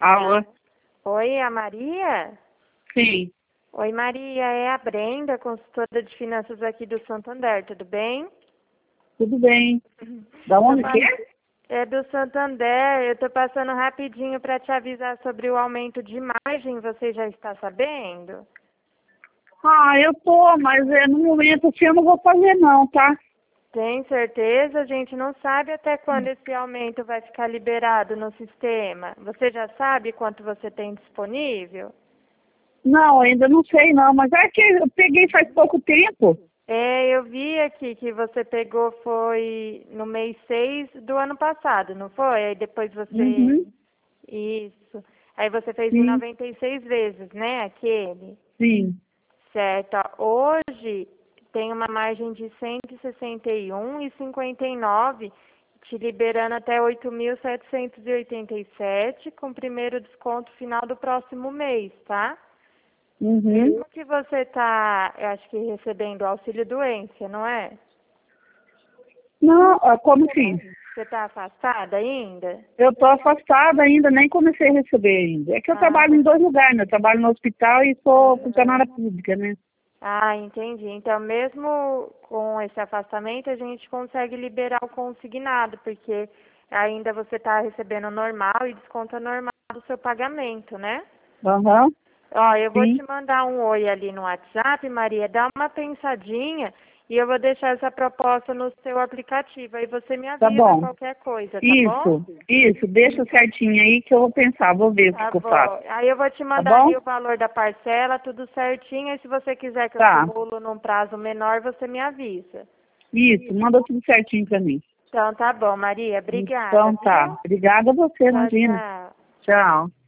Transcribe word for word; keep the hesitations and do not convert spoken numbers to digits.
Alô? Oi, a Maria? Sim, Oi, Maria, é a Brenda, consultora de finanças aqui do Santander, tudo bem? tudo bem. Da Tô onde pa- que é? É do Santander, eu tô passando rapidinho para te avisar sobre o aumento de margem, você já está sabendo? Ah, eu tô, mas é, no momento assim eu não vou fazer não, tá? Tem certeza? A gente não sabe até quando esse aumento vai ficar liberado no sistema. Você já sabe quanto você tem disponível? Não, ainda não sei não, mas é que eu peguei faz pouco tempo. É, eu vi aqui que você pegou foi no mês seis do ano passado, não foi? Aí depois você... Uhum, Isso. Aí você fez em sim, noventa e seis vezes, né, aquele? sim. Certo. Hoje tem uma margem de cento e sessenta e um e cinquenta e nove, te liberando até oito mil setecentos e oitenta e sete, com primeiro desconto final do próximo mês, tá? Uhum. Mesmo que você está, eu acho que recebendo auxílio doença, não é? Não, ah, como assim? Você está afastada ainda? Eu tô afastada ainda, nem comecei a receber ainda. É que eu Ah, trabalho em dois lugares, né? Eu trabalho no hospital e sou funcionária pública, né? ah, entendi. Então, mesmo com esse afastamento, a gente consegue liberar o consignado, porque ainda você está recebendo normal e desconta normal do seu pagamento, né? Aham, Ó, eu vou sim. te mandar um oi ali no WhatsApp, Maria, dá uma pensadinha e eu vou deixar essa proposta no seu aplicativo. Aí você me Tá avisa bom. qualquer coisa, tá bom? Isso, isso, deixa certinho aí que eu vou pensar, vou ver o que Tá que eu faço. bom. Aí eu vou te Tá mandar bom? ali o valor da parcela, tudo certinho. E se você quiser que eu Tá. simulo num prazo menor, você me avisa. Isso, manda tudo certinho pra mim. Então tá bom, Maria. Obrigada, Então tá. viu? Obrigada a você, Tchau, imagina. tchau. Tchau.